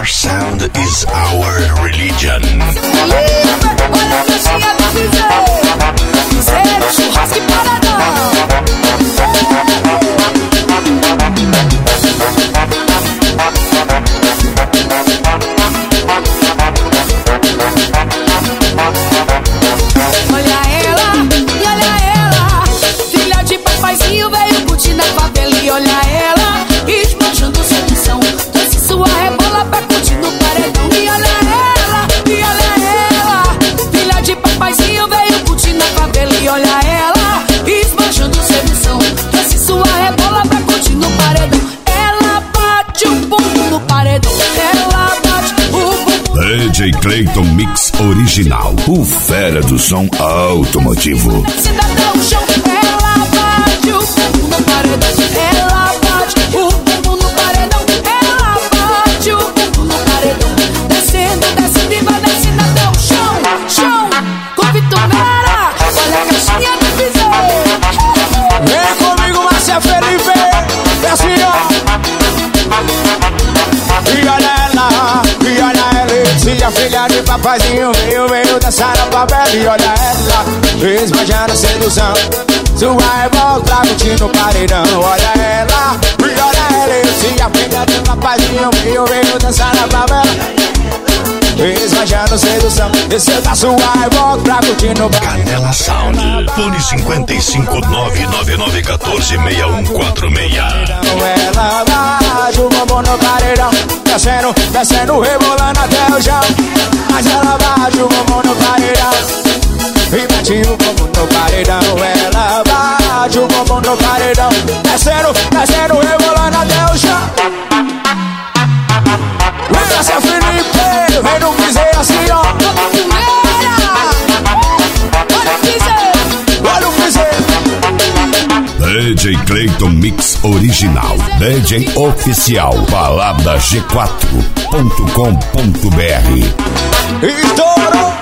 sound is our religion. Olha a caixinha do DJ. Zero, churrasco e paradão. Olha ela, filha de papaizinho veio curtir na favela. E olha ela, esbanjando sedução, trouxe sua rebola pra curtir no paredão. E olha ela, filha de papaizinho veio curtir na favela. E olha ela, esbanjando sedução, trouxe sua rebola pra curtir no paredão. Ela bate o bumbum no paredão, ela bate o bumbum. DJ Clayton Mix Original, o fera do som automotivo. Cidadão chão, ela bate o bumbum no paredão, ela bate o bumbum no paredão, ela bate o bumbum no paredão. Descendo e vai descendo até o chão, com Vitomera, olha a caixinha do piseiro. Vem comigo, Márcia Felipe, desce ó. E olha ela, se a filha de papaizinho veio dançar na favela. E olha ela, esbanjando sedução, sua rebola pra curtir no paredão. Olha ela, se a filha de papaizinho veio dançar na favela. Esbanjando sedução, desceu da sua rebola pra curtir no paredão. Canela Sound, fone 55 99914 6146. Ela bate o bumbum no paredão, descendo, rebolando até o chão. Mas ela bate o bumbum no paredão e bate o bumbum no paredão. Ela bate o bumbum no paredão, descendo, rebolando até o chão. Vem Márcia Felipe, vem no piseiro assim ó. Olha o piseiro. DJ Clayton Mix Original, DJ Oficial, balada G4.com.br. Estourou.